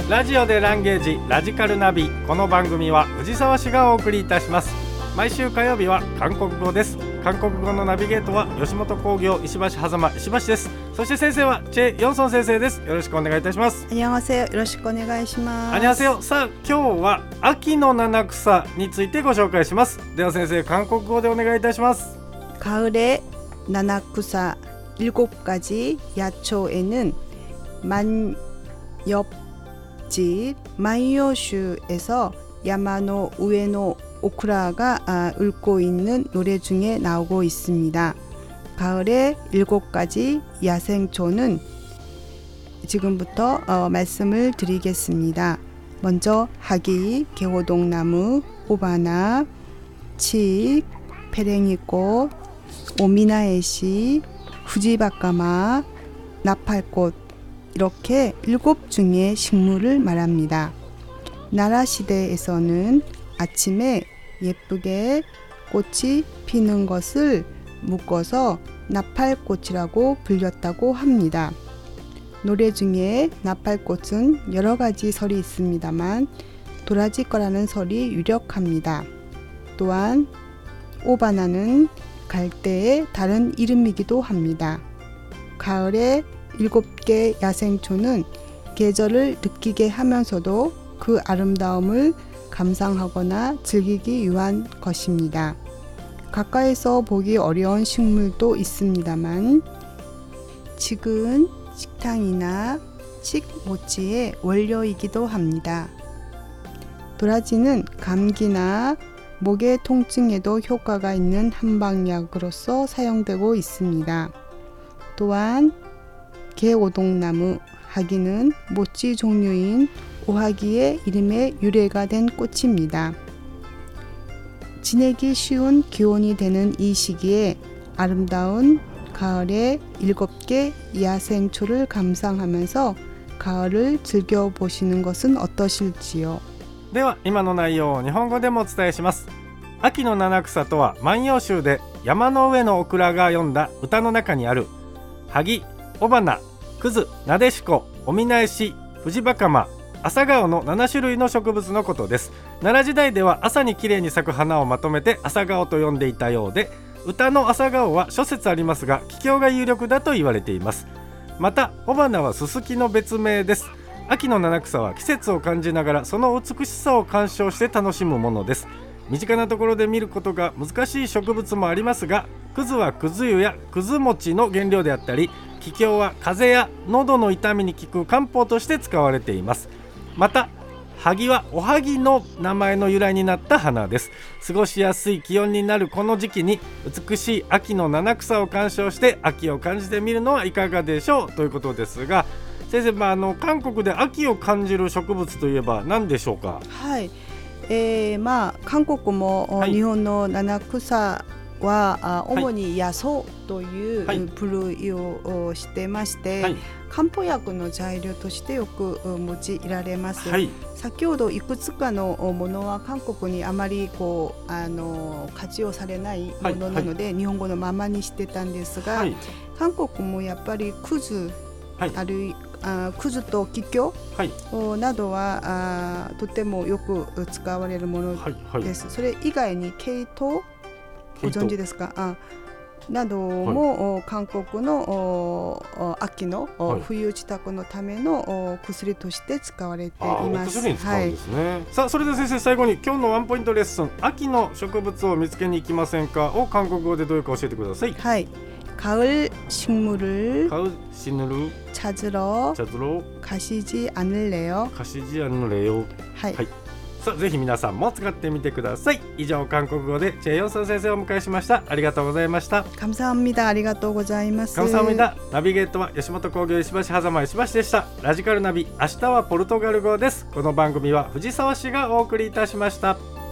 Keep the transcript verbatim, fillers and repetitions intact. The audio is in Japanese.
ラジオでランゲージラジカルナビ。この番組は藤沢市がお送りいたします。毎週火曜日は韓国語です。韓国語のナビゲートは吉本興業石橋狭間石橋です。そして先生はチェ・ヨンソン先生です。よろしくお願いいたします。 こんにちは、よろしくお願いします。 こんにちは。さあ今日は秋の七草についてご紹介します。では先生、韓国語でお願いいたします。 가을의 나나쿠사 일곱 가지 야초에는 만엽지 만요슈에서 야마노 우에노 오크라가 아, 읊고 있는 노래 중에 나오고 있습니다. 가을의 일곱 가지 야생초는 지금부터 어, 말씀을 드리겠습니다. 먼저 하기, 개호동나무, 호바나, 칡, 페랭이꽃, 오미나에시, 후지바까마, 나팔꽃 이렇게 일곱 중의 식물을 말합니다. 나라시대에서는 아침에 예쁘게 꽃이 피는 것을 묶어서 나팔꽃이라고 불렸다고 합니다. 노래 중에 나팔꽃은 여러 가지 설이 있습니다만 도라지 거라는 설이 유력합니다. 또한 오바나는 갈대의 다른 이름이기도 합니다. 가을의 일곱 개 야생초는 계절을 느끼게 하면서도 그 아름다움을 감상하거나 즐기기 위한 것입니다. 가까이서 보기 어려운 식물도 있습니다만 칡은 식탕이나 칡 모찌의 원료이기도 합니다. 도라지는 감기나 목의 통증에도 효과가 있는 한방약으로서 사용되고 있습니다. 또한 개오동나무, 하기는 모찌 종류인 오하기의 이름에 유래가 된 꽃입니다. 지내기 쉬운 기온이 되는 이 시기에 아름다운 가을의 일곱 개 야생초를 감상하면서 가을을 즐겨보시는 것은 어떠실지요? では今の内容を日本語でもお伝えします。秋の七草とは万葉集で山の上のオクラが詠んだ歌の中にある萩、雄花、葛、なでしこ、おみなえし、フジバカマ、朝顔のなな種類の植物のことです。奈良時代では朝にきれいに咲く花をまとめて朝顔と呼んでいたようで、歌の朝顔は諸説ありますが桔梗が有力だと言われています。また雄花はススキの別名です。秋の七草は季節を感じながらその美しさを鑑賞して楽しむものです。身近なところで見ることが難しい植物もありますが、葛は葛湯や葛餅の原料であったり、桔梗は風邪や喉の痛みに効く漢方として使われています。また萩はおはぎの名前の由来になった花です。過ごしやすい気温になるこの時期に美しい秋の七草を鑑賞して秋を感じてみるのはいかがでしょうということですが、先生、まあ、あの韓国で秋を感じる植物といえば何でしょうか？ はい、えーまあ、韓国も、はい、日本の七草は、はい、主に野草という部類をしてまして、はい、漢方薬の材料としてよく用いられます、はい、先ほどいくつかのものは韓国にあまりこうあの活用されないものなので、はいはい、日本語のままにしてたんですが、はい、韓国もやっぱり葛、はい、あるいあ葛と桔梗、はい、などはあとてもよく使われるものです、はいはい、それ以外にケイトウご存知ですか？あなども、はい、韓国の秋の、はい、冬支度のための薬として使われています。 お薬に使うんですね、はい、さあそれでは先生、最後に今日のワンポイントレッスン、秋の植物を見つけに行きませんかを韓国語でどういうか教えてください。 はい、가을 식물을 가을 식물을 찾으러, 찾으러 가시지 않을래요? 가시지 않을래요? はい、はい、 さあぜひ皆さんも使ってみてください。以上、韓国語でチェ・ヨンソン先生をお迎えしました。ありがとうございました。 감사합니다。ありがとうございます。 감사합니다。ナビゲートは吉本興業石橋狭間石橋でした。ラジカルナビ、明日はポルトガル語です。この番組は藤沢市がお送りいたしました。